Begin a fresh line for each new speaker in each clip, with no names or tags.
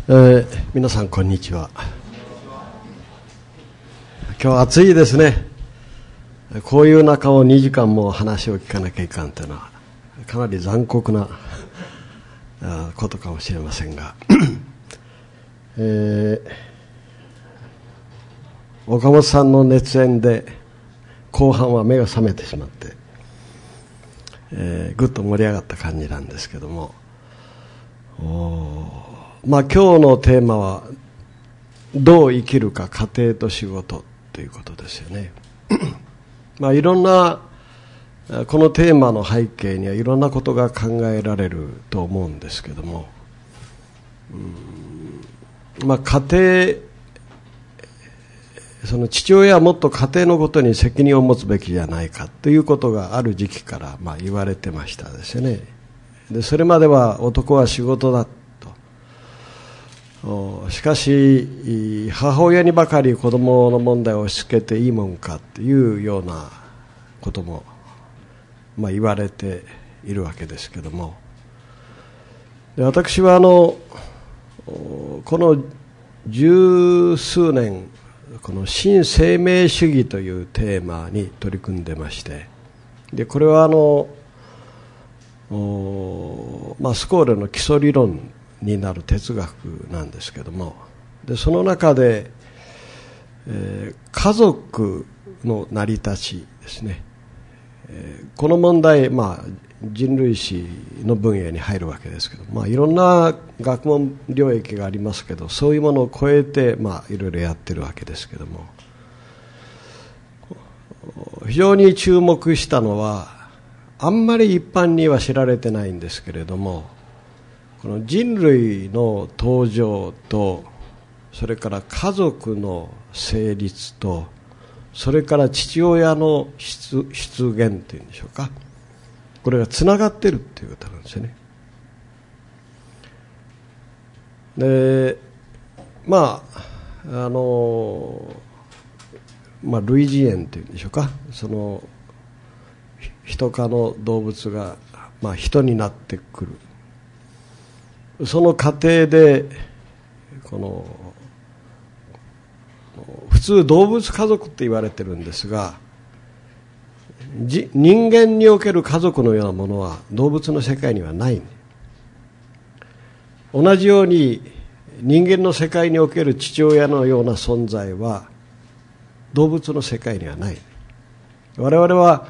皆さんこんにちは。今日暑いですね。こういう中を2時間も話を聞かなきゃいかんというのはかなり残酷なことかもしれませんが、岡本さんの熱演で後半は目が覚めてしまって、ぐっと盛り上がった感じなんですけども、今日のテーマはどう生きるか、家庭と仕事ということですよね。いろんなこのテーマの背景にはいろんなことが考えられると思うんですけども、家庭、その父親はもっと家庭のことに責任を持つべきじゃないかということがある時期から言われてましたですよね。でそれまでは男は仕事だと。しかし母親にばかり子供の問題を押し付けていいもんかというようなことも言われているわけですけども、で私はこの十数年この新生命主義というテーマに取り組んでまして、でこれはスコーレの基礎理論になる哲学なんですけども、でその中で、家族の成り立ちですね、この問題、人類史の分野に入るわけですけど、いろんな学問領域がありますけど、そういうものを超えて、いろいろやってるわけですけども、非常に注目したのはあんまり一般には知られてないんですけれども、この人類の登場と、それから家族の成立と、それから父親の出現というんでしょうか、これがつながっているということなんですよね。で類似縁というんでしょうか、その人科の動物が、人になってくる、その過程で普通動物家族って言われてるんですが、人間における家族のようなものは動物の世界にはない。同じように人間の世界における父親のような存在は動物の世界にはない。我々は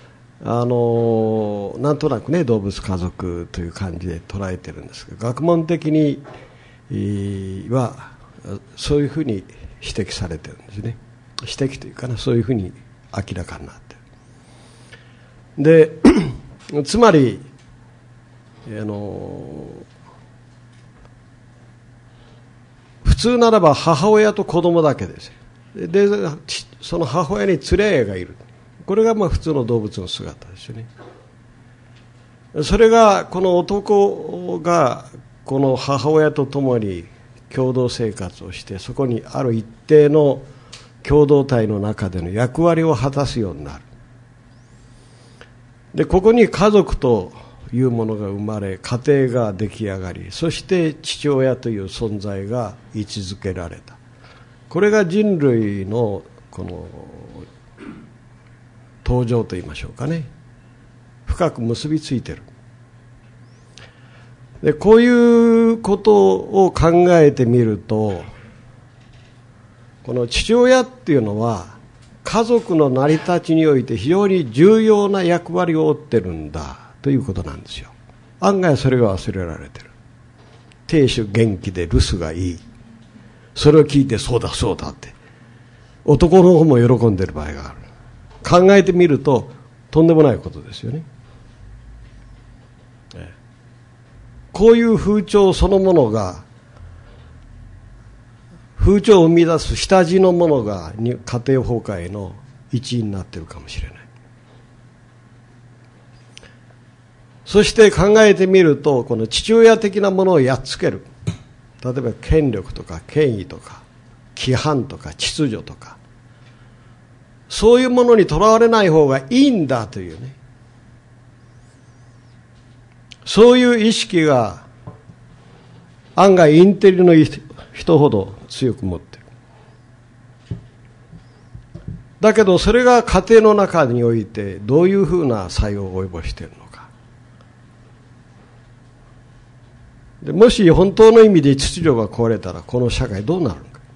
なんとなくね、動物家族という感じで捉えてるんですが、学問的にはそういうふうに指摘されてるんですね。指摘というかな、そういうふうに明らかになってる。でつまり普通ならば母親と子供だけです。でその母親に連れ合いがいる。これが普通の動物の姿ですよね。それがこの男がこの母親と共に共同生活をして、そこにある一定の共同体の中での役割を果たすようになる。でここに家族というものが生まれ、家庭が出来上がり、そして父親という存在が位置づけられた。これが人類のこの登場といいましょうかね、深く結びついている。でこういうことを考えてみると、この父親っていうのは家族の成り立ちにおいて非常に重要な役割を負ってるんだということなんですよ。案外それが忘れられてる。亭主元気で留守がいい、それを聞いてそうだそうだって男の方も喜んでる場合がある。考えてみるととんでもないことですよね。こういう風潮そのものが、風潮を生み出す下地のものが家庭崩壊の一因になっているかもしれない。そして考えてみると、この父親的なものをやっつける、例えば権力とか権威とか規範とか秩序とか、そういうものにとらわれない方がいいんだというね、そういう意識が案外インテリの人ほど強く持っている。だけどそれが家庭の中においてどういうふうな作用を及ぼしているのか。でもし本当の意味で秩序が壊れたらこの社会どうなるのか。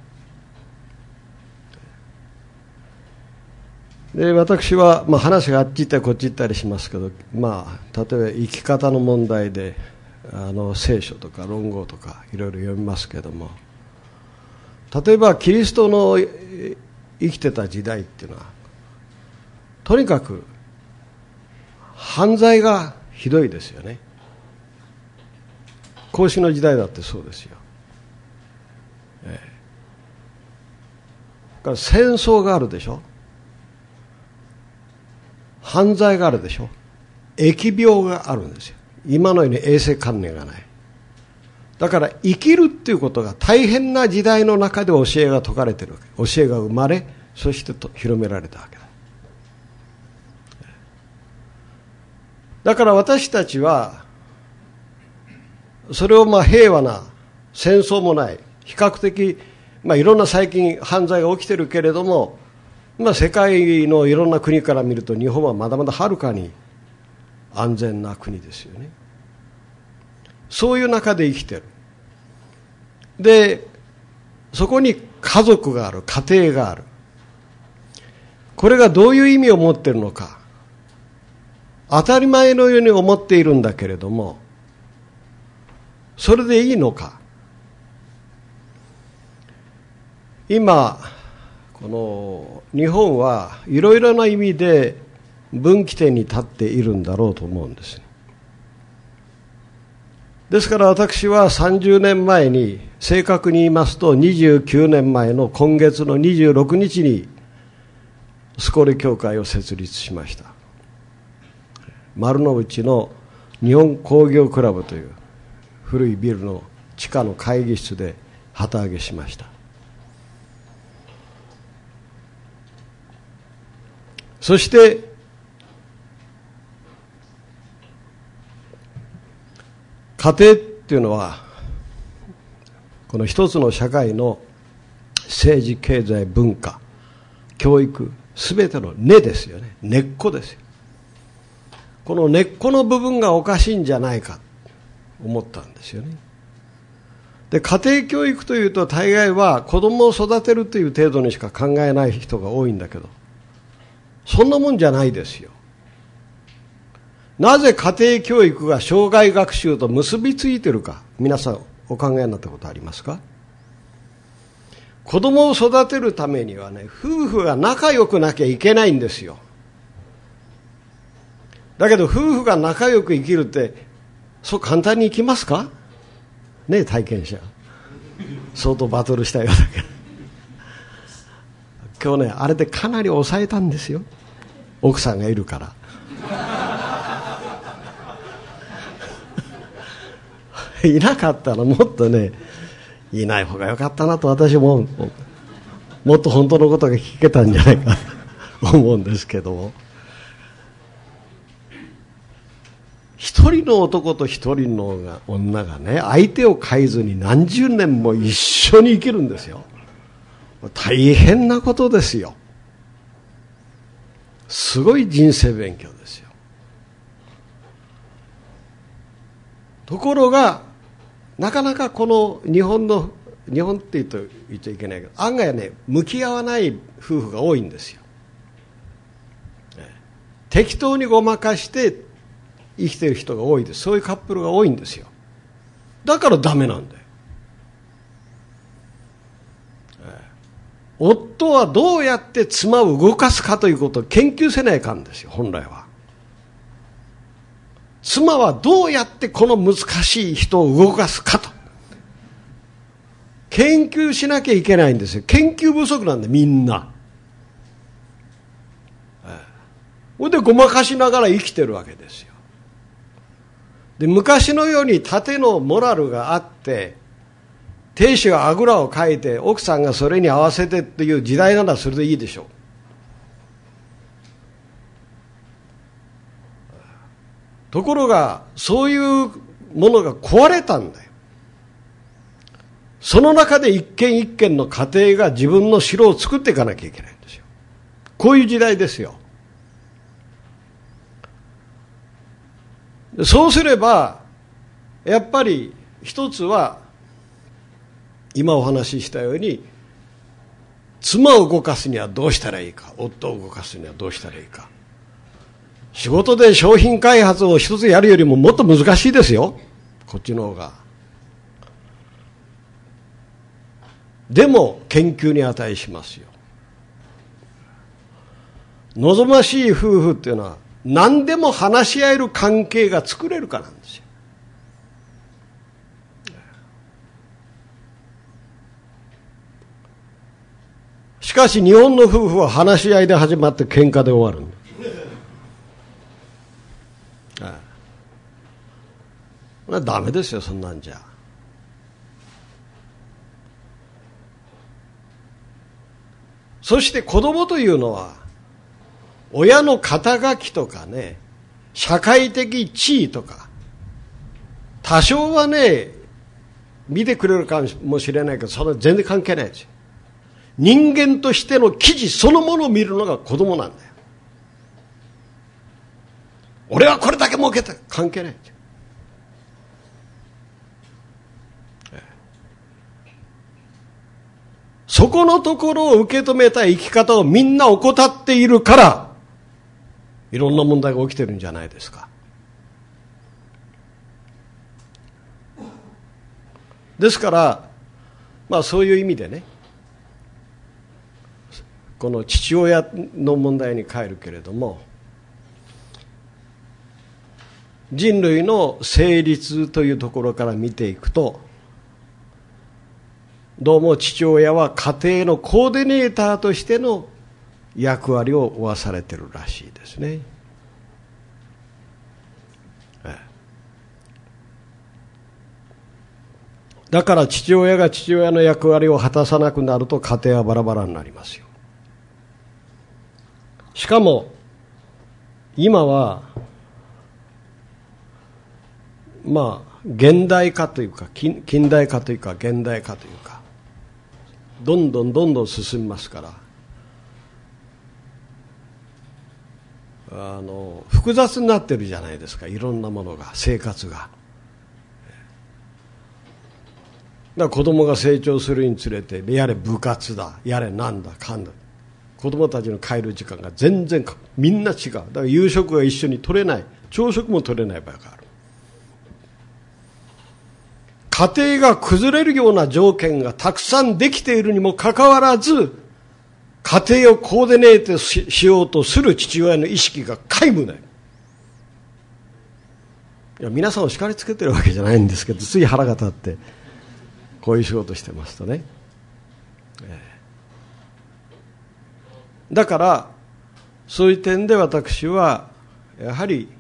で私は、話があっち行ったりこっち行ったりしますけど、例えば生き方の問題で聖書とか論語とかいろいろ読みますけども、例えばキリストの生きてた時代っていうのはとにかく犯罪がひどいですよね。孔子の時代だってそうですよ。から戦争があるでしょ、犯罪があるでしょ、疫病があるんですよ。今のように衛生観念がない。だから生きるっていうことが大変な時代の中で教えが説かれているわけ。教えが生まれ、そして広められたわけだ。だから私たちはそれを平和な、戦争もない、比較的いろんな最近犯罪が起きてるけれども、世界のいろんな国から見ると日本はまだまだはるかに安全な国ですよね。そういう中で生きてる。で、そこに家族がある、家庭がある。これがどういう意味を持っているのか。当たり前のように思っているんだけれども、それでいいのか。今この日本はいろいろな意味で分岐点に立っているんだろうと思うんです。ですから私は30年前に、正確に言いますと29年前の今月の26日にスコレ教会を設立しました。丸の内の日本工業クラブという古いビルの地下の会議室で旗揚げしました。そして家庭っていうのはこの一つの社会の政治、経済、文化、教育、すべての根ですよね。根っこですよ。この根っこの部分がおかしいんじゃないかと思ったんですよね。で、家庭教育というと大概は子供を育てるという程度にしか考えない人が多いんだけど、そんなもんじゃないですよ。なぜ家庭教育が生涯学習と結びついているか、皆さんお考えになったことありますか？子供を育てるためにはね、夫婦が仲良くなきゃいけないんですよ。だけど夫婦が仲良く生きるってそう簡単にいきますかね。体験者相当バトルしたようだけど今日ね、あれでかなり抑えたんですよ、奥さんがいるからいなかったらもっとね、いない方が良かったなと私ももっと本当のことが聞けたんじゃないかと思うんですけども、一人の男と一人の女がね、相手を変えずに何十年も一緒に生きるんですよ。大変なことですよ。すごい人生勉強ですよ。ところがなかなかこの日本って言っちゃいけないけど、案外ね、向き合わない夫婦が多いんですよ。適当にごまかして生きてる人が多いです。そういうカップルが多いんですよ。だからダメなんだよ。夫はどうやって妻を動かすかということを研究せないかんですよ、本来は。妻はどうやってこの難しい人を動かすかと研究しなきゃいけないんですよ。研究不足なんでみんな。それでごまかしながら生きてるわけですよ。で、昔のように縦のモラルがあって亭主があぐらをかいて奥さんがそれに合わせてっていう時代ならそれでいいでしょう。ところがそういうものが壊れたんだよ。 その中で一軒一軒の家庭が自分の城を作っていかなきゃいけないんですよ。こういう時代ですよ。そうすればやっぱり一つは今お話ししたように、妻を動かすにはどうしたらいいか、夫を動かすにはどうしたらいいか。仕事で商品開発を一つやるよりももっと難しいですよ、こっちの方が。でも研究に値しますよ。望ましい夫婦っていうのは何でも話し合える関係が作れるかなんですよ。しかし日本の夫婦は話し合いで始まって喧嘩で終わるんだ。ダメですよ、そんなんじゃ。そして子供というのは親の肩書きとかね、社会的地位とか多少はね見てくれるかもしれないけど、それは全然関係ないですよ。人間としての記事そのものを見るのが子供なんだよ。俺はこれだけ儲けた、関係ないですよ。そこのところを受け止めた生き方をみんな怠っているから、いろんな問題が起きてるんじゃないですか。ですから、そういう意味でね、この父親の問題に変えるけれども、人類の成立というところから見ていくと、どうも父親は家庭のコーディネーターとしての役割を負わされているらしいですね。だから父親が父親の役割を果たさなくなると家庭はバラバラになりますよ。しかも今は現代化というか近代化というか現代化というか、どんどん進みますから、複雑になってるじゃないですか、いろんなものが、生活が。だから子供が成長するにつれて、やれ部活だ、やれなんだかんだ、子供たちの帰る時間が全然みんな違う。だから夕食が一緒に取れない、朝食も取れない場合がある。家庭が崩れるような条件がたくさんできているにもかかわらず、家庭をコーディネート しようとする父親の意識が皆無ない。いや、皆さんを叱りつけてるわけじゃないんですけど、つい腹が立ってこういう仕事してますとね、だからそういう点で私はやはり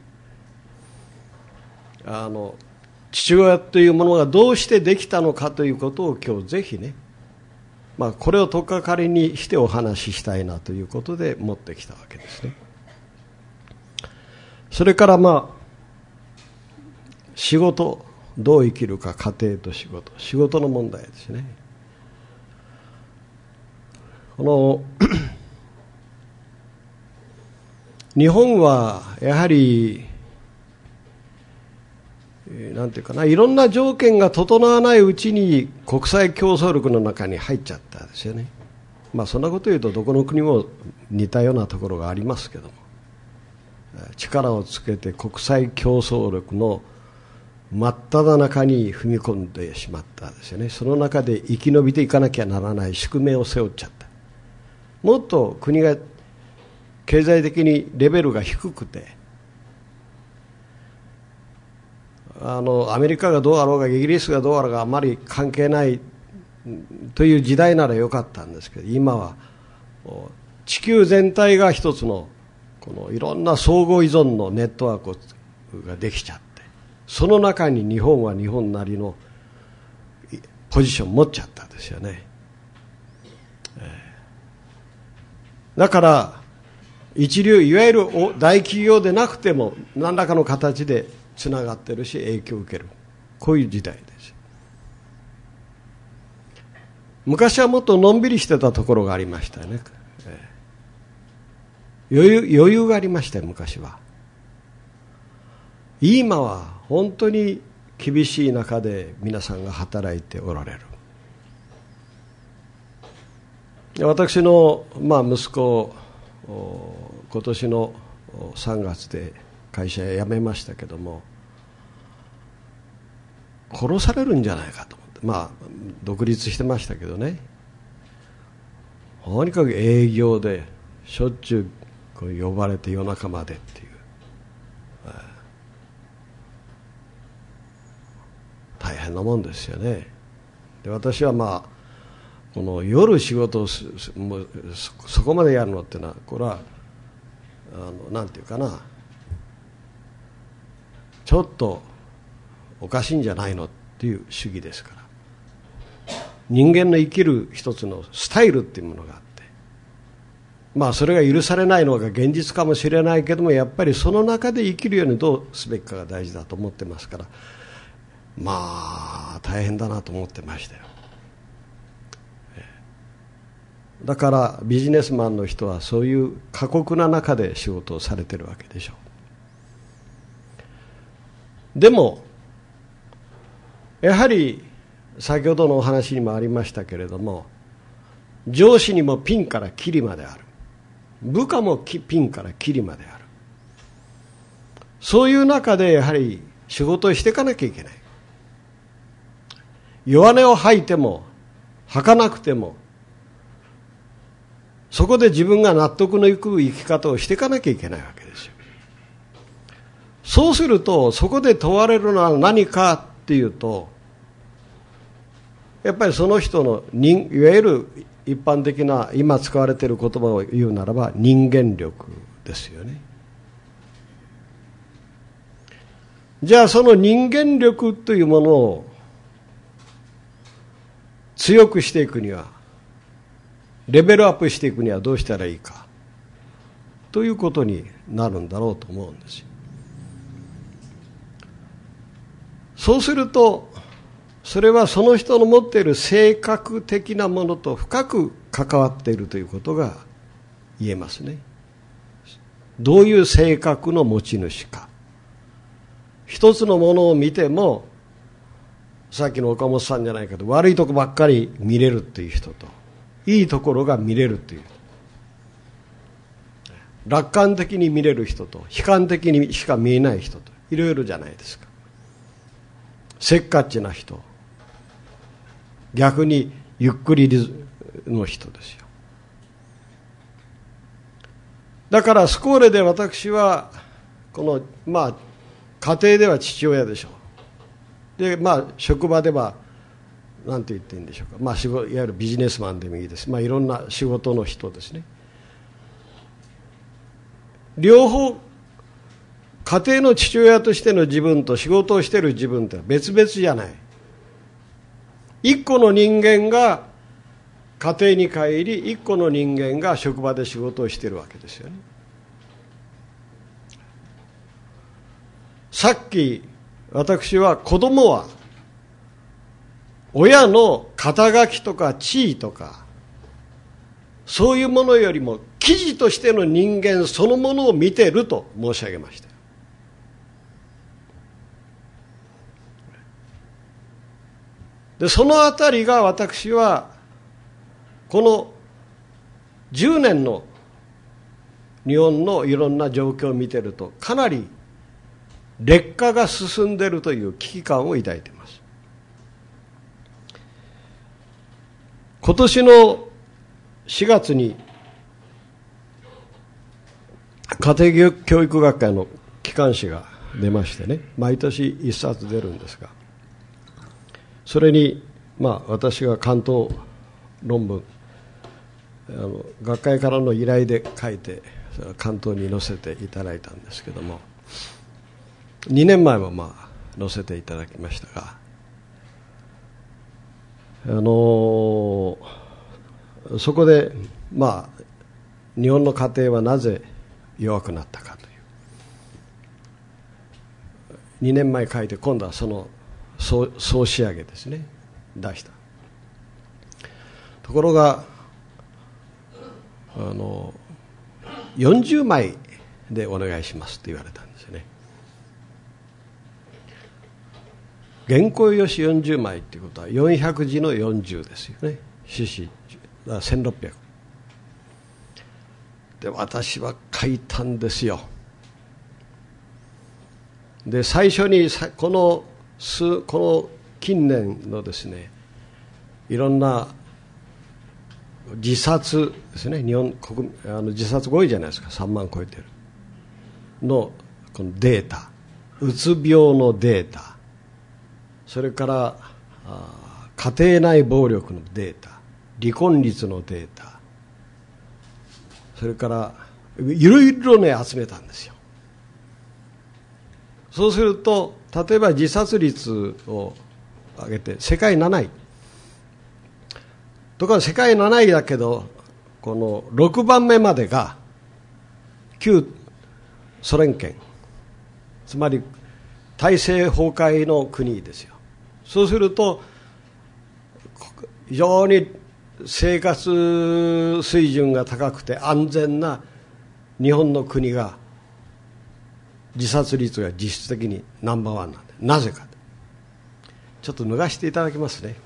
父親というものがどうしてできたのかということを今日ぜひね、これを取っかかりにしてお話ししたいなということで持ってきたわけですね。それから仕事、どう生きるか、家庭と仕事の問題ですね。日本はやはりなんていうかな、いろんな条件が整わないうちに国際競争力の中に入っちゃったんですよね。そんなこと言うとどこの国も似たようなところがありますけども、力をつけて国際競争力の真っ只中に踏み込んでしまったんですよね。その中で生き延びていかなきゃならない宿命を背負っちゃった。もっと国が経済的にレベルが低くて、アメリカがどうあろうがイギリスがどうあろうがあまり関係ないという時代ならよかったんですけど、今は地球全体が一つのこのいろんな相互依存のネットワークができちゃって、その中に日本は日本なりのポジションを持っちゃったんですよね。だから一流、いわゆる大企業でなくても何らかの形でつながってるし影響を受ける、こういう時代です。 昔はもっとのんびりしてたところがありましたよね。余裕がありましたよ、昔は。今は本当に厳しい中で皆さんが働いておられる。私の、息子、今年の3月で会社辞めましたけども、殺されるんじゃないかと思って、独立してましたけどね、とにかく営業でしょっちゅう呼ばれて夜中までっていう、大変なもんですよね。で、私はこの夜仕事をもうそこまでやるのってのは、これはなんていうかな、ちょっとおかしいんじゃないのっていう主義ですから。人間の生きる一つのスタイルっていうものがあって、それが許されないのが現実かもしれないけども、やっぱりその中で生きるようにどうすべきかが大事だと思ってますから、大変だなと思ってましたよ。だからビジネスマンの人はそういう過酷な中で仕事をされてるわけでしょう。でもやはり先ほどのお話にもありましたけれども、上司にもピンからキリまである、部下もピンからキリまである。そういう中でやはり仕事をしていかなきゃいけない。弱音を吐いても吐かなくても、そこで自分が納得のいく生き方をしていかなきゃいけないわけですよ。そうするとそこで問われるのは何かっていうと、やっぱりその人のいわゆる一般的な今使われている言葉を言うならば人間力ですよね。じゃあその人間力というものを強くしていくには、レベルアップしていくにはどうしたらいいかということになるんだろうと思うんですよ。そうするとそれはその人の持っている性格的なものと深く関わっているということが言えますね。どういう性格の持ち主か。一つのものを見ても、さっきの岡本さんじゃないけど、悪いとこばっかり見れるっていう人と、いいところが見れるっていう、楽観的に見れる人と悲観的にしか見えない人と、いろいろじゃないですか。せっかちな人、逆にゆっくりの人ですよ。だからスコーレで私はこの家庭では父親でしょう。で職場では何て言っていいんでしょうか、いわゆるビジネスマンでもいいです。いろんな仕事の人ですね。両方家庭の父親としての自分と仕事をしている自分って別々じゃない。一個の人間が家庭に帰り、一個の人間が職場で仕事をしているわけですよね。さっき私は子供は親の肩書きとか地位とかそういうものよりも記事としての人間そのものを見てると申し上げました。でそのあたりが私はこの10年の日本のいろんな状況を見てるとかなり劣化が進んでいるという危機感を抱いています。今年の4月に家庭教育学会の機関誌が出ましてね、毎年1冊出るんですが、それに私が関東論文学会からの依頼で書いて関東に載せていただいたんですけども、2年前も載せていただきましたが、そこで日本の家庭はなぜ弱くなったかという2年前書いて、今度はその総仕上げですね出した。 ところが40枚でお願いしますって言われたんですよね。原稿用紙40枚っていうことは400字の40ですよね。獅子1600で、私は書いたんですよ。で、最初にこの近年のですね、いろんな自殺ですね、日本自殺が多いじゃないですか、3万超えてるのこのデータ、うつ病のデータ、それから家庭内暴力のデータ、離婚率のデータ、それからいろいろね集めたんですよ。そうすると例えば自殺率を上げて世界7位とか、世界7位だけどこの6番目までが旧ソ連圏、つまり体制崩壊の国ですよ。そうすると非常に生活水準が高くて安全な日本の国が自殺率が実質的にナンバーワンなんで、なぜか。ちょっと脱がしていただきますね。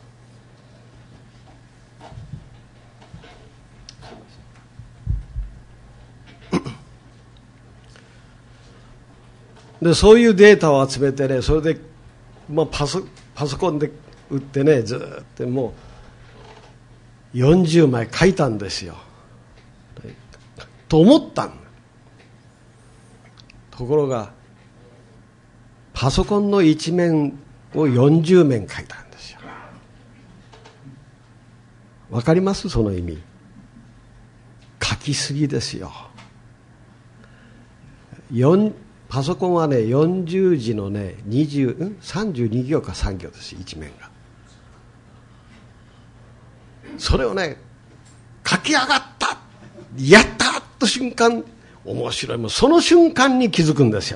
でそういうデータを集めてね、それで、パソコンで打ってね、ずっともう40枚書いたんですよと思ったん。ところがパソコンの一面を40面書いたんですよ。わかります？その意味。書きすぎですよ。パソコンはね40字のね32行か3行です、一面が。それをね書き上がった、やったと瞬間、面白い、もうその瞬間に気づくんですよ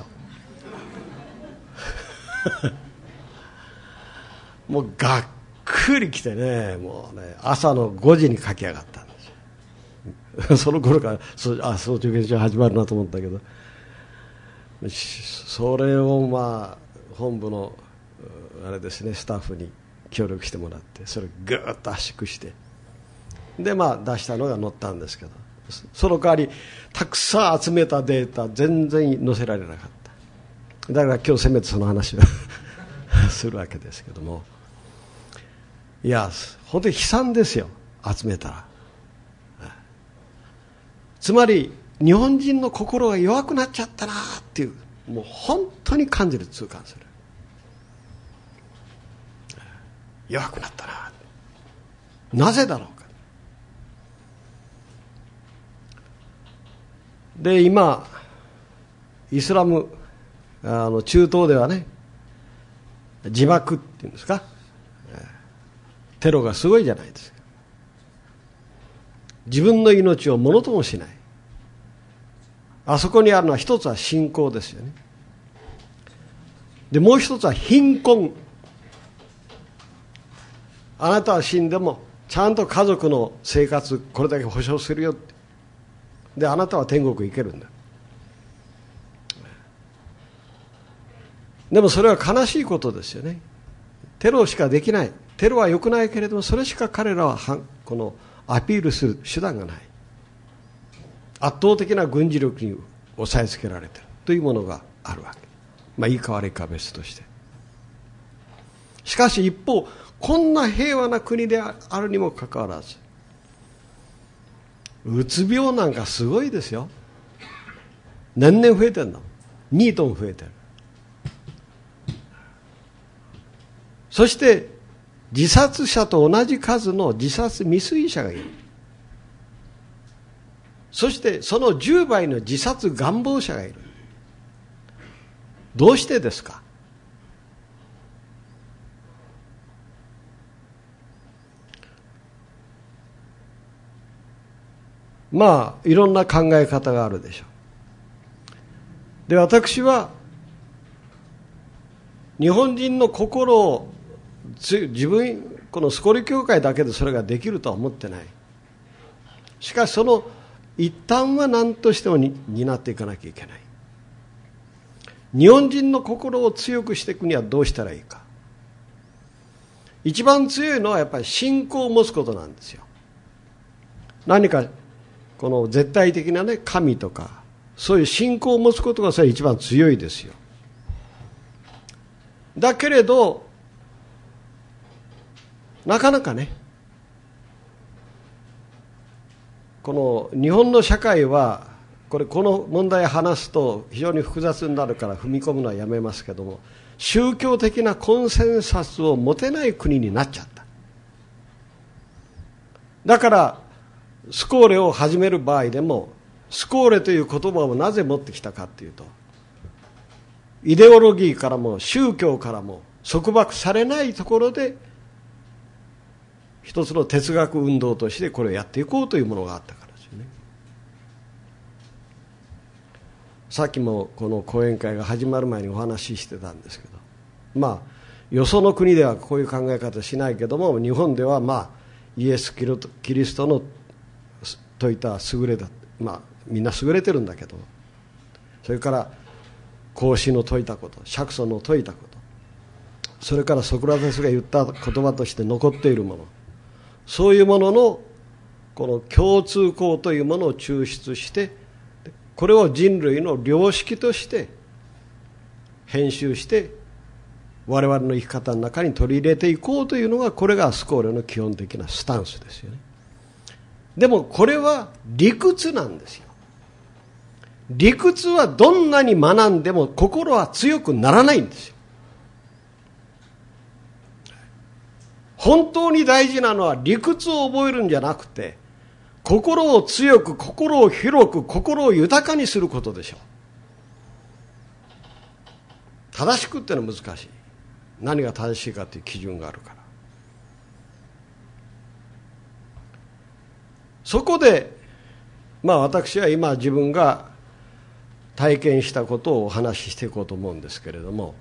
もうがっくりきてね、もうね朝の5時に書き上がったんですよその頃から早朝研修始まるなと思ったけど、それを本部のあれですね、スタッフに協力してもらって、それをぐーっと圧縮してで出したのが載ったんですけど、その代わりたくさん集めたデータ全然載せられなかった。だから今日せめてその話をするわけですけども、いや本当に悲惨ですよ、集めたら。つまり日本人の心が弱くなっちゃったなっていう、もう本当に感じる、痛感する。弱くなったな、なぜだろうか。で今イスラム中東ではね、自爆っていうんですか、テロがすごいじゃないですか。自分の命をものともしない。あそこにあるのは一つは信仰ですよね。でもう一つは貧困。あなたは死んでもちゃんと家族の生活これだけ保障するよって。であなたは天国行けるんだ。でもそれは悲しいことですよね。テロしかできない。テロは良くないけれども、それしか彼らはこのアピールする手段がない。圧倒的な軍事力に抑えつけられているというものがあるわけ。いいか悪いかは別として。しかし一方、こんな平和な国であるにもかかわらず、うつ病なんかすごいですよ。年々増えてるの。2トン増えてる。そして自殺者と同じ数の自殺未遂者がいる。そしてその10倍の自殺願望者がいる。どうしてですか。いろんな考え方があるでしょう。で、私は日本人の心を自分このスコール教会だけでそれができるとは思ってない。しかしその一端は何としても担っていかなきゃいけない。日本人の心を強くしていくにはどうしたらいいか。一番強いのはやっぱり信仰を持つことなんですよ。何かこの絶対的なね、神とかそういう信仰を持つことがそれ一番強いですよ。だけれどなかなかね、この日本の社会はこの問題を話すと非常に複雑になるから踏み込むのはやめますけども、宗教的なコンセンサスを持てない国になっちゃった。だからスコーレを始める場合でも、スコーレという言葉をなぜ持ってきたかというと、イデオロギーからも宗教からも束縛されないところで一つの哲学運動としてこれをやっていこうというものがあったからですよね。さっきもこの講演会が始まる前にお話ししてたんですけど、まあよその国ではこういう考え方しないけども、日本ではまあイエス・キリストの説いた優れた、まあみんな優れてるんだけど、それから孔子の説いたこと、釈尊の説いたこと、それからソクラテスが言った言葉として残っているもの、そういうもののこの共通項というものを抽出して、これを人類の良識として編集して我々の生き方の中に取り入れていこうというのが、これがスコーレの基本的なスタンスですよね。でもこれは理屈なんですよ。理屈はどんなに学んでも心は強くならないんですよ。本当に大事なのは理屈を覚えるんじゃなくて、心を強く、心を広く、心を豊かにすることでしょう。正しくってのは難しい。何が正しいかという基準があるから。そこでまあ私は今自分が体験したことをお話ししていこうと思うんですけれども、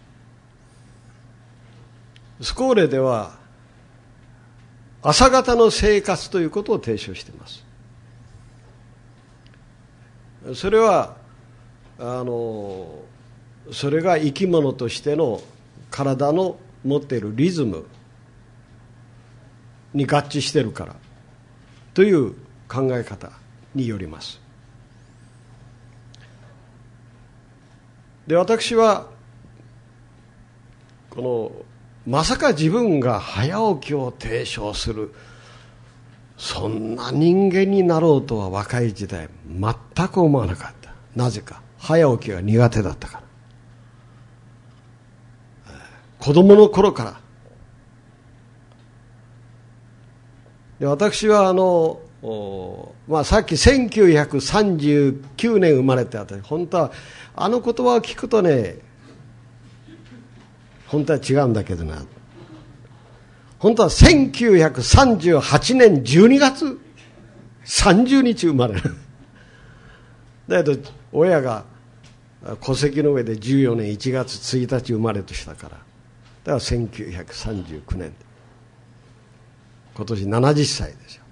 スコーレでは朝方の生活ということを提唱しています。それはそれが生き物としての体の持っているリズムに合致しているからという考え方によります。で、私はこのまさか自分が早起きを提唱するそんな人間になろうとは若い時代全く思わなかった。なぜか早起きが苦手だったから。子供の頃から。で、私はさっき1939年生まれてあった。本当はあの言葉を聞くとね、本当は違うんだけどな。本当は1938年12月30日生まれる。だけど親が戸籍の上で14年1月1日生まれとしたから。だから1939年。今年70歳ですよ。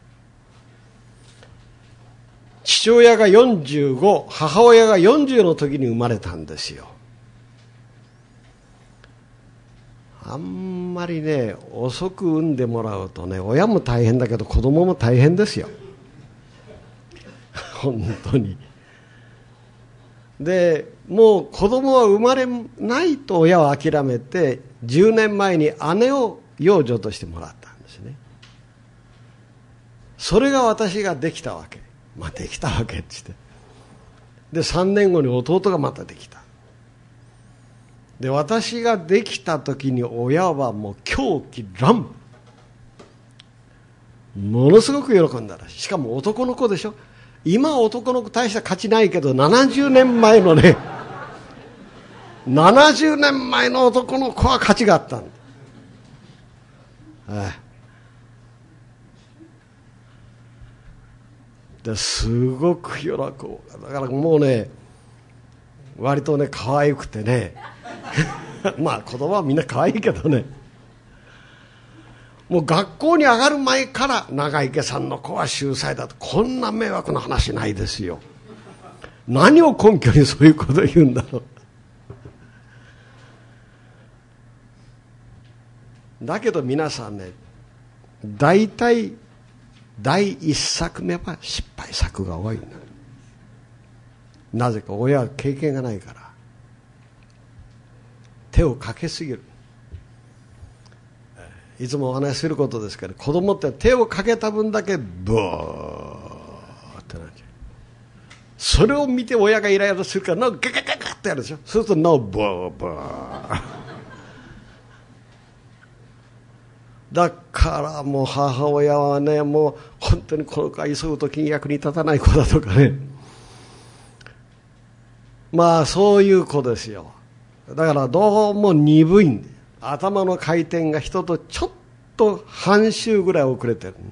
父親が45、母親が40の時に生まれたんですよ。あんまりね、遅く産んでもらうとね、親も大変だけど子供も大変ですよ。本当に。で、もう子供は生まれないと親は諦めて、10年前に姉を養女としてもらったんですね。それが私ができたわけ。まあできたわけって言って。で、3年後に弟がまたできた。で、私ができた時に親はもう狂気乱舞。ものすごく喜んだらしい。しかも男の子でしょ。今男の子大した価値ないけど、70年前のね、70年前の男の子は価値があったんだ。ですごく喜ぶ。だからもうね、割とね、可愛くてね。まあ子供はみんな可愛いけどね。 もう学校に上がる前から長池さんの子は秀才だと、こんな迷惑な話ないですよ。何を根拠にそういうことを言うんだろう。だけど皆さんね、大体第一作目は失敗作が多いんだ。なぜか親は経験がないから、手をかけすぎる。いつもお話しすることですけど、子供って手をかけた分だけブーってなっちゃう。それを見て親がイライラするから、なおガガガガってやるでしょ。そうするとなおブーブー。だからもう母親はね、もう本当にこの子は急ぐときに役に立たない子だとかね、まあそういう子ですよ。だからどうも鈍いんで、頭の回転が人とちょっと半周ぐらい遅れてる。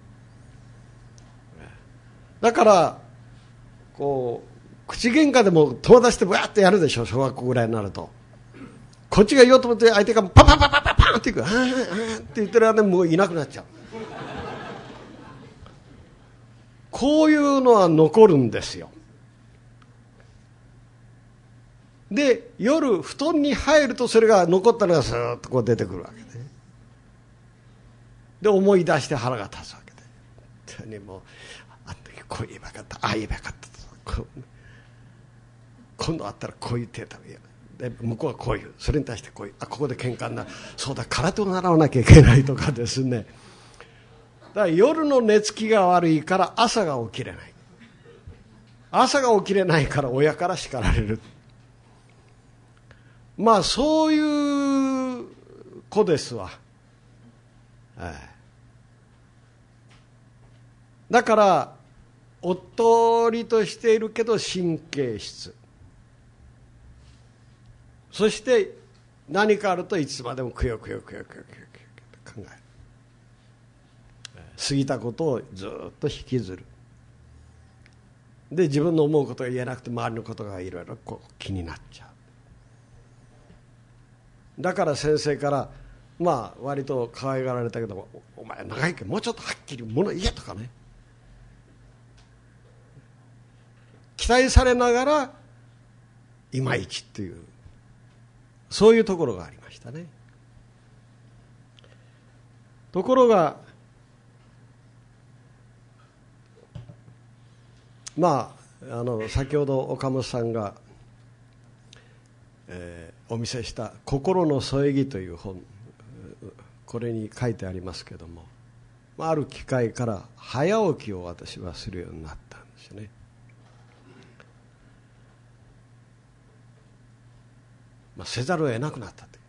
だからこう口喧嘩でも友達でブワーッとやるでしょ、小学校ぐらいになると。こっちが言おうと思って相手がパンパンパンパンパンパンっていく、って言ってる間にもういなくなっちゃう。こういうのは残るんですよ。で、夜布団に入るとそれが残ったのがスーッとこう出てくるわけで、で思い出して腹が立つわけで、本当にもうあの時こう言えばよかった、ああ言えばよかったと、今度あったらこういう手だめよ、で向こうはこういう、それに対してこういう、あここで喧嘩になる、そうだ空手を習わなきゃいけないとかですね。だから夜の寝つきが悪いから朝が起きれない、朝が起きれないから親から叱られる。まあそういう子ですわ。だからおっとりとしているけど神経質、そして何かあるといつまでもくよくよくよくよくよく考える、過ぎたことをずっと引きずる。で自分の思うことが言えなくて周りのことがいろいろこう気になっちゃう。だから先生からまあ割と可愛がられたけど、お前長いけどもうちょっとはっきりもの言えとかね、期待されながらいまいちっていう、そういうところがありましたね。ところがまあ先ほど岡本さんが、お見せした「心の添え木」という本、これに書いてありますけども、ある機会から早起きを私はするようになったんですよね。せざるを得なくなったと。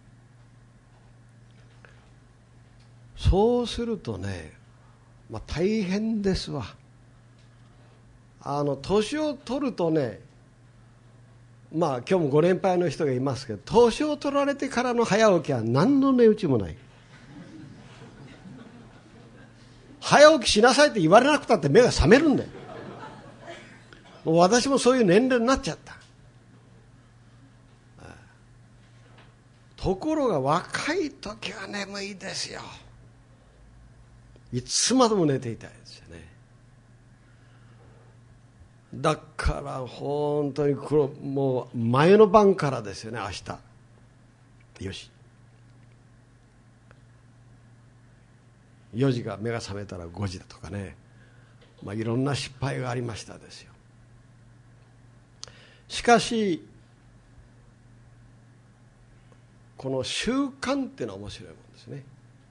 そうするとね、大変ですわ。年を取るとね、今日もご年配の人がいますけど、年を取られてからの早起きは何の値打ちもない。早起きしなさいって言われなくたって目が覚めるんだよ。もう私もそういう年齢になっちゃった。ところが若い時は眠いですよ。いつまでも寝ていたいですよね。だから本当にもう前の晩からですよね。明日よし、4時が目が覚めたら5時だとかね、いろんな失敗がありましたですよ。しかしこの習慣っていうのは面白いもんですね。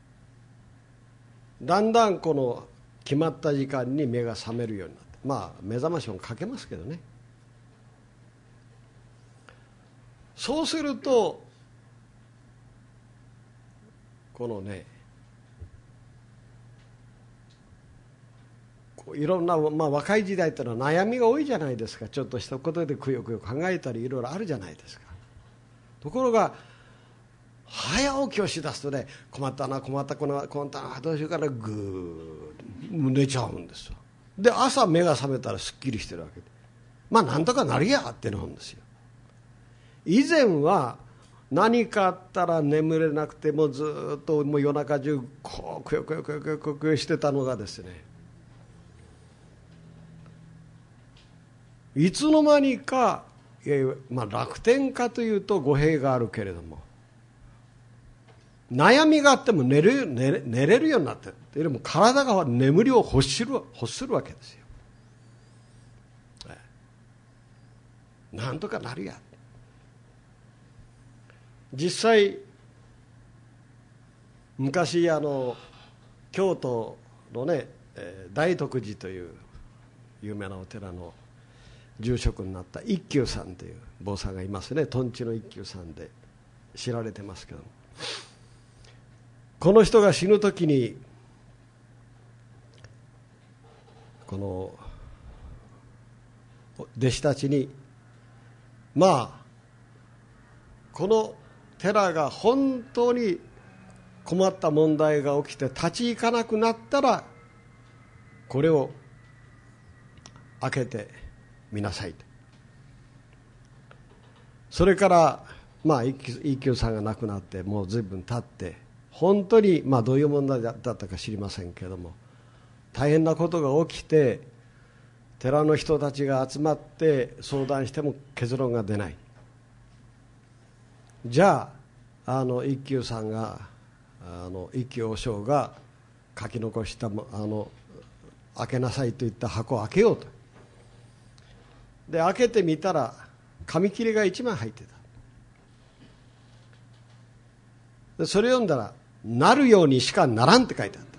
だんだんこの決まった時間に目が覚めるようになって、目覚ましもかけますけどね。そうするとこのね、いろんな、若い時代ってのは悩みが多いじゃないですか。ちょっとしたことでくよくよ考えたりいろいろあるじゃないですか。ところが早起きをしだすとね、困ったな困ったなどうしようかな、ぐー寝ちゃうんですよ。で朝目が覚めたらすっきりしてるわけで、なんとかなるやってなるんですよ。以前は何かあったら眠れなくてもずっともう夜中中こうくよくよくよくよくよしてたのがですね、いつの間にか、楽天家というと語弊があるけれども、悩みがあっても寝れるようになって、でも体が眠りを欲するわけですよ。なんとかなるや。実際昔京都のね、大徳寺という有名なお寺の住職になった一休さんという坊さんがいますね。とんちの一休さんで知られてますけども、この人が死ぬときにこの弟子たちに、この寺が本当に困った問題が起きて立ち行かなくなったらこれを開けてみなさいと。それから一休さんが亡くなってもう随分経って、本当にどういう問題だったか知りませんけれども、大変なことが起きて寺の人たちが集まって相談しても結論が出ない。じゃあ一休さんが一休和尚が書き残した開けなさいと言った箱を開けようと。で開けてみたら紙切れが1枚入ってた。でそれ読んだらなるようにしかならんって書いてあ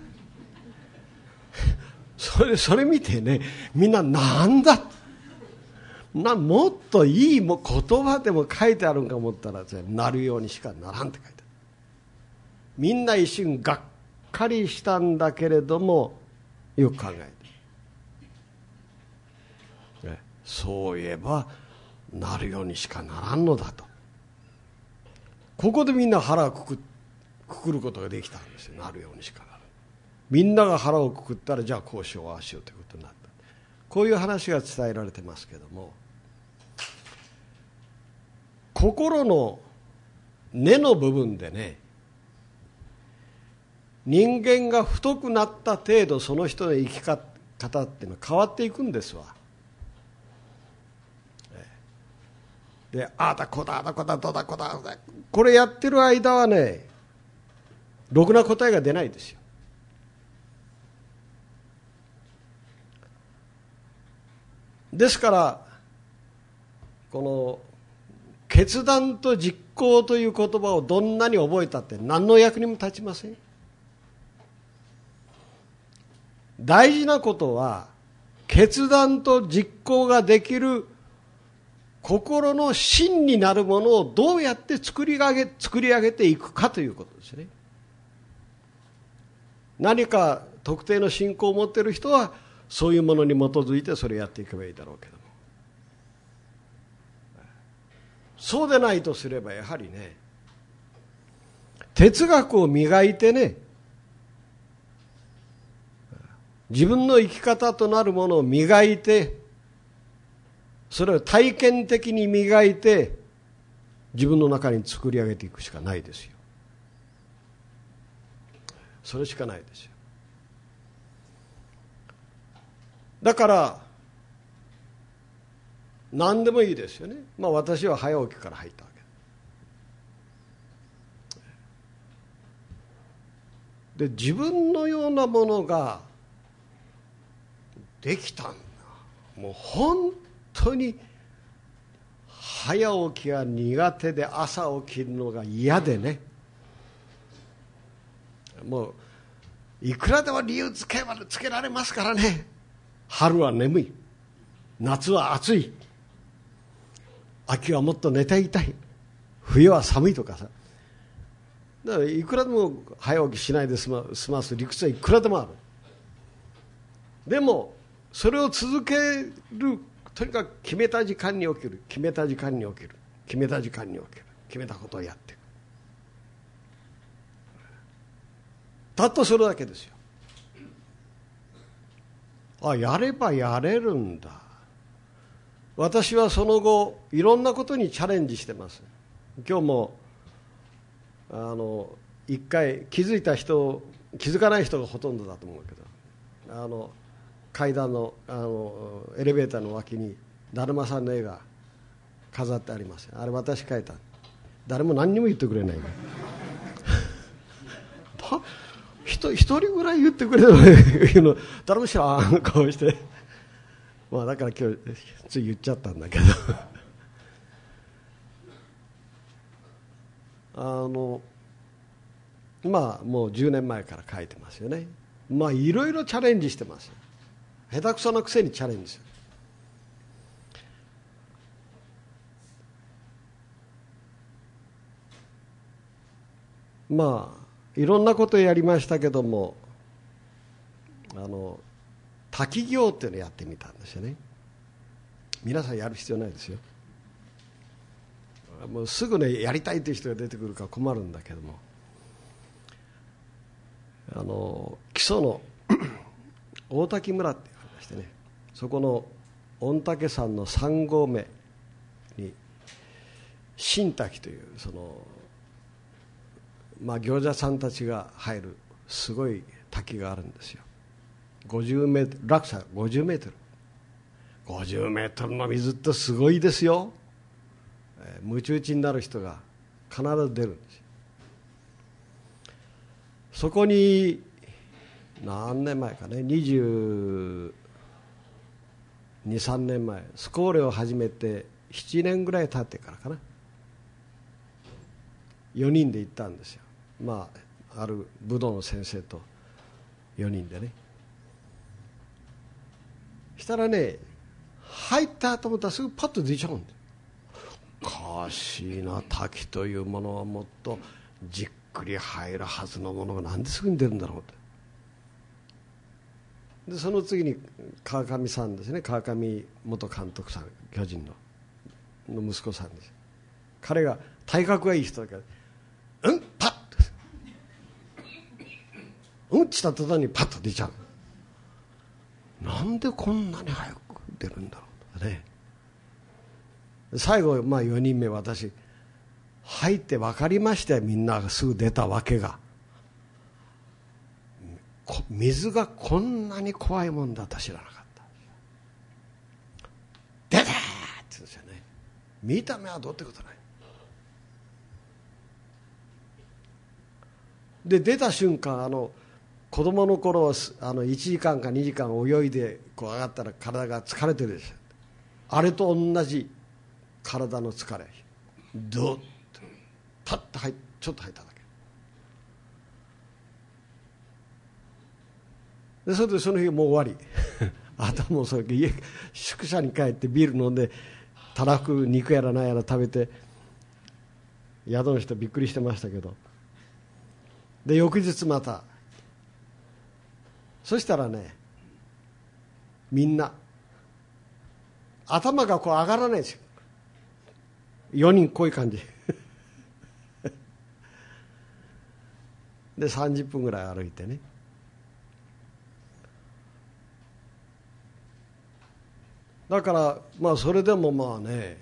ったそれ見てね、みんななんだもっといい言葉でも書いてあるんか思ったら、なるようにしかならんって書いてある。みんな一瞬がっかりしたんだけれども、よく考えて、そういえばなるようにしかならんのだと。ここでみんな腹をくくることができたんですよ。なるようにしかならん。みんなが腹をくくったら、じゃあこうしようああしようということになった。こういう話が伝えられてますけども、心の根の部分でね、人間が太くなった程度その人の生き方っていうのは変わっていくんですわ。で、ああだこだあだこだどうだこだ、これやってる間はね、ろくな答えが出ないですよ。ですからこの決断と実行という言葉をどんなに覚えたって何の役にも立ちません。大事なことは決断と実行ができる心の芯になるものをどうやって作り上げていくかということですね。何か特定の信仰を持っている人はそういうものに基づいてそれをやっていけばいいだろうけども、そうでないとすればやはりね、哲学を磨いてね、自分の生き方となるものを磨いて、それを体験的に磨いて自分の中に作り上げていくしかないですよ。それしかないですよ。だから何でもいいですよね。私は早起きから入ったわけで、自分のようなものができたんだ。もう本当に早起きが苦手で朝起きるのが嫌でね、もういくらでも理由つけられますからね。春は眠い、夏は暑い、秋はもっと寝ていたい、冬は寒いとかさ、だからいくらでも早起きしないで済ます理屈はいくらでもある。でもそれを続ける、とにかく決めた時間に起きる、決めた時間に起きる、決めた時間に起きる、決めたことをやっていく、たったそれだけですよ。やればやれるんだ。私はその後いろんなことにチャレンジしてます。今日も一回気づいた人、気づかない人がほとんどだと思うけど、階段の、エレベーターの脇にだるまさんの絵が飾ってあります。あれ私描いた。誰も何にも言ってくれない一人ぐらい言ってくれるの誰も知らん顔してまあだから今日つい言っちゃったんだけどまあもう10年前から書いてますよね。まあいろいろチャレンジしてます。下手くそなくせにチャレンジする。まあいろんなことやりましたけども、滝行っていうのをやってみたんですよね。皆さんやる必要ないですよ。もうすぐねやりたいという人が出てくるから困るんだけども、木曽の大滝村ってありましてね、そこの御嶽山の3合目に新滝という行者さんたちが入るすごい滝があるんですよ。50メートル、落差50メートル、50メートルの水ってすごいですよ。ムチ打ちになる人が必ず出るんですよ。そこに何年前かね、22、3年前、スコーレを始めて7年ぐらい経ってからかな、4人で行ったんですよ。ある武道の先生と4人でね。したらね、入ったと思ったらすぐパッと出ちゃうんで、おかしいな、滝というものはもっとじっくり入るはずのものがなんですぐに出るんだろうと。でその次に川上さんですね、川上元監督さん、巨人の息子さんです。彼が体格がいい人だから、パッとってした途端にパッと出ちゃう。なんでこんなに早く出るんだろうとね。最後4人目、私入って分かりましたよ。みんながすぐ出たわけが、水がこんなに怖いもんだと知らなかった。出たーって言うんですよね。見た目はどうってことない。で出た瞬間、子供の頃1時間か2時間泳いでこう上がったら体が疲れてるでしょ。あれと同じ体の疲れ、ドッとパッとちょっと入っただけで、それでその日もう終わりあともうそれ宿舎に帰ってビール飲んでたらふく肉やら何やら食べて、宿の人びっくりしてましたけど、で翌日また、そしたらね、みんな頭がこう上がらないですよ。4人こういう感じで30分ぐらい歩いてね、だからそれでもね、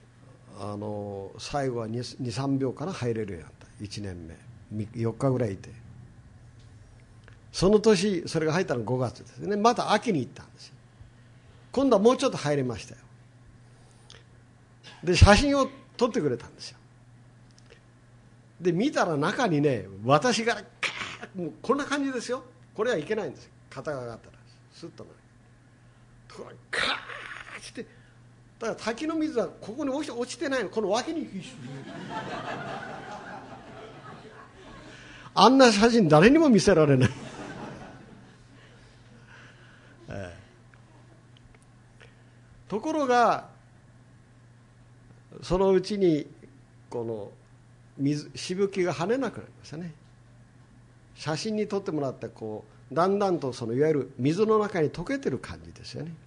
最後は 2、3秒から入れるようになった。1年目4日ぐらいいて、その年それが入ったの5月ですね。また秋に行ったんですよ。今度はもうちょっと入れましたよ。で写真を撮ってくれたんですよ。で見たら中にね、私がもうこんな感じですよ。これはいけないんですよ。肩が上がったらスッとなるところにカーッて、だから滝の水はここに落ちてないの、この脇にあんな写真誰にも見せられないところがそのうちにこのしぶきが跳ねなくなりましたね。写真に撮ってもらってだんだんといわゆる水の中に溶けてる感じですよね。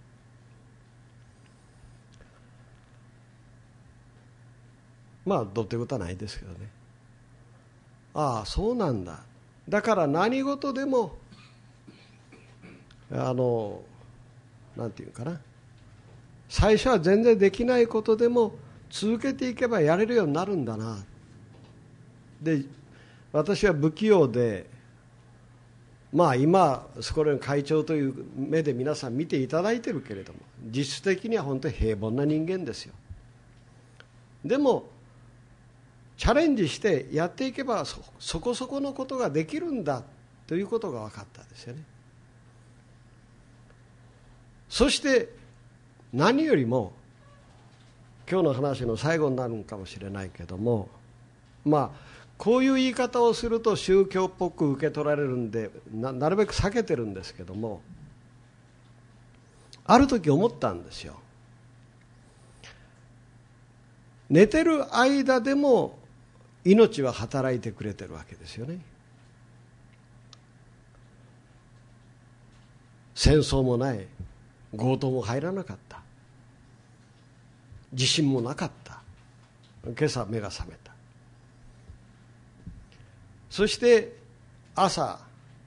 どうってことはないですけどね。ああそうなんだ。だから何事でもなんていうかな、最初は全然できないことでも続けていけばやれるようになるんだな。 で私は不器用で、今そこらの会長という目で皆さん見ていただいてるけれども、実質的には本当に平凡な人間ですよ。でもチャレンジしてやっていけばそこそこのことができるんだということが分かったんですよね。そして何よりも今日の話の最後になるかもしれないけども、こういう言い方をすると宗教っぽく受け取られるんで なるべく避けてるんですけども、ある時思ったんですよ。寝てる間でも命は働いてくれてるわけですよね。戦争もない、強盗も入らなかった、地震もなかった、今朝目が覚めた。そして朝、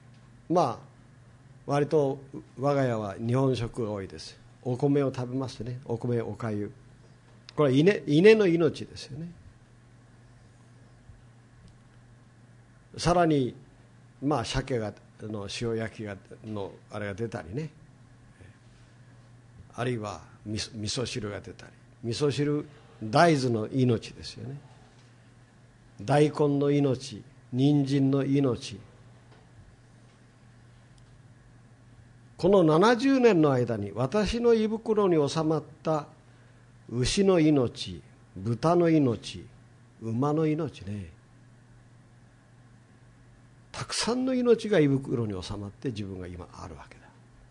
割と我が家は日本食が多いです。お米を食べますね。お米、おかゆ、これは稲の命ですよね。さらに鮭の塩焼きのあれが出たりね、あるいは味噌汁が出たり、味噌汁、大豆の命ですよね。大根の命、人参の命。この70年の間に私の胃袋に収まった牛の命、豚の命、馬の命ね、たくさんの命が胃袋に収まって自分が今あるわけだ。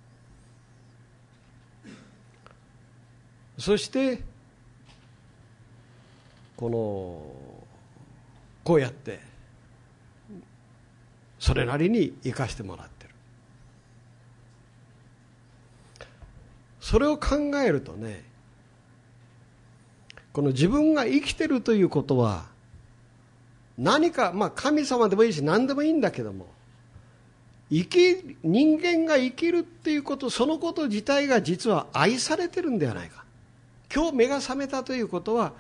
そしてこうやってそれなりに生かしてもらってる。それを考えるとね、この自分が生きてるということは何か、神様でもいいし何でもいいんだけども、人間が生きるっていうこと、そのこと自体が実は愛されてるんではないか。今日目が覚めたということは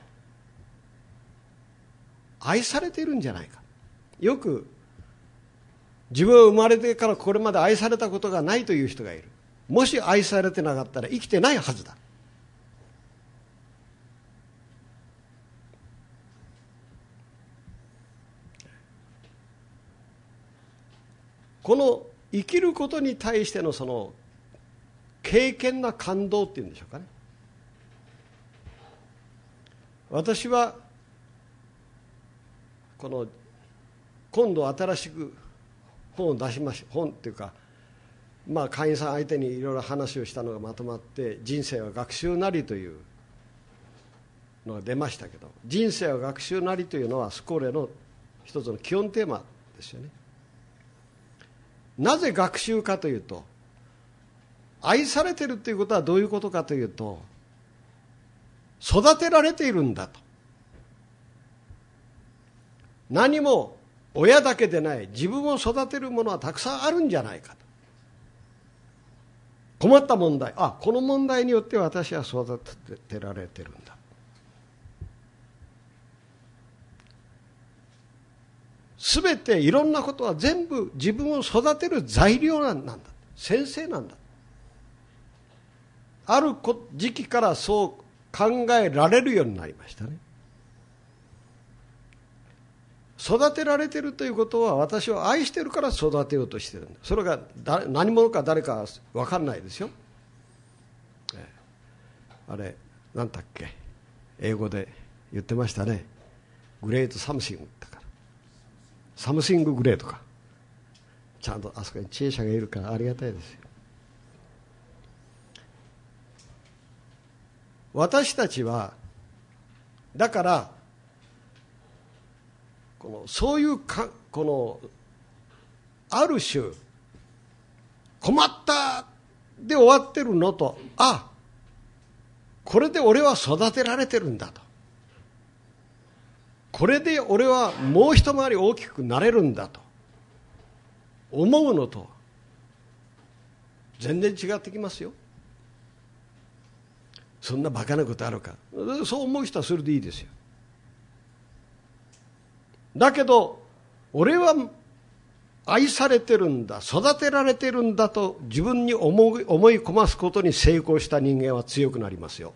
愛されてるんじゃないか。よく自分は生まれてからこれまで愛されたことがないという人がいる。もし愛されてなかったら生きてないはずだ。この生きることに対してのその敬虔な感動っていうんでしょうかね。私は今度新しく本を出しました。本っていうか、会員さん相手にいろいろ話をしたのがまとまって、人生は学習なりというのが出ましたけど、人生は学習なりというのはスコーレの一つの基本テーマですよね。なぜ学習かというと、愛されてるということはどういうことかというと、育てられているんだと。何も親だけでない、自分を育てるものはたくさんあるんじゃないかと。困った問題、この問題によって私は育ててられてるんだ。すべていろんなことは全部自分を育てる材料なんだ。先生なんだ。ある時期からそう考えられるようになりましたね。育てられているということは、私を愛しているから育てようとしているんだ。それが何者か誰か分かんないですよ。あれ何だっけ、英語で言ってましたね。グレートサムシングだから、サムシンググレートか。ちゃんとあそこに知恵者がいるからありがたいですよ。私たちはだからそういうある種困ったで終わってるのと、これで俺は育てられてるんだと、これで俺はもう一回り大きくなれるんだと思うのと全然違ってきますよ。そんなバカなことあるか。そう思う人はそれでいいですよ。 だけど俺は愛されてるんだ、育てられてるんだと自分に思い込ますことに成功した人間は強くなりますよ。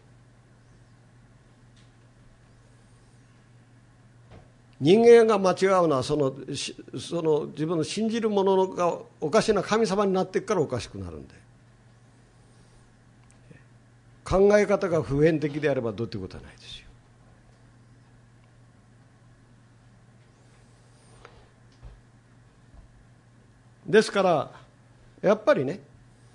人間が間違うのはその自分の信じるものがおかしな神様になっていくからおかしくなるんで、考え方が普遍的であればどうってことはないですよ。ですからやっぱりね、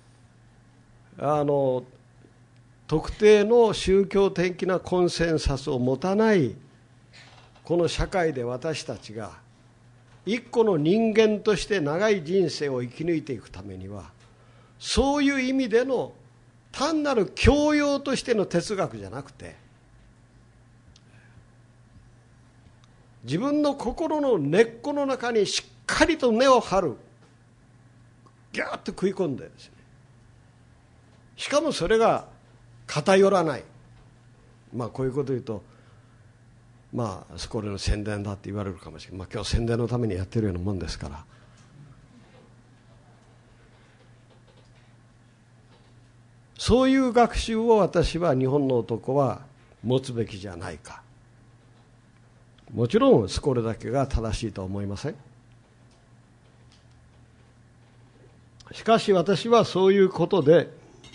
特定の宗教的なコンセンサスを持たないこの社会で私たちが一個の人間として長い人生を生き抜いていくためには、そういう意味での単なる教養としての哲学じゃなくて、自分の心の根っこの中にしっかりと根を張る、ギューッと食い込んでですね、しかもそれが偏らない、こういうことを言うとこれの宣伝だって言われるかもしれない、今日宣伝のためにやってるようなもんですから、そういう学習を私は日本の男は持つべきじゃないか。もちろんこれだけが正しいとは思いません。しかし私はそういうことで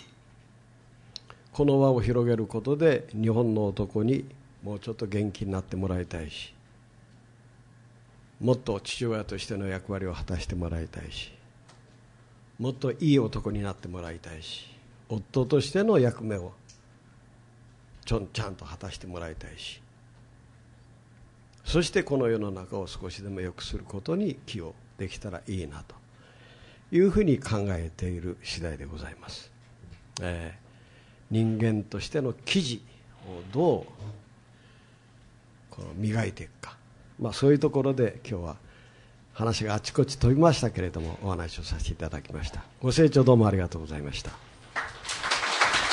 この輪を広げることで日本の男にもうちょっと元気になってもらいたいし、もっと父親としての役割を果たしてもらいたいし、もっといい男になってもらいたいし、夫としての役目をちゃんと果たしてもらいたいし、そしてこの世の中を少しでも良くすることに寄与できたらいいなというふうに考えている次第でございます。人間としての記事をどう磨いていくか、そういうところで今日は話があちこち飛びましたけれどもお話をさせていただきました。ご清聴どうもありがとうございました。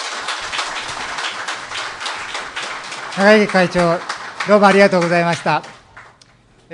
高木会長、どうもありがとうございました。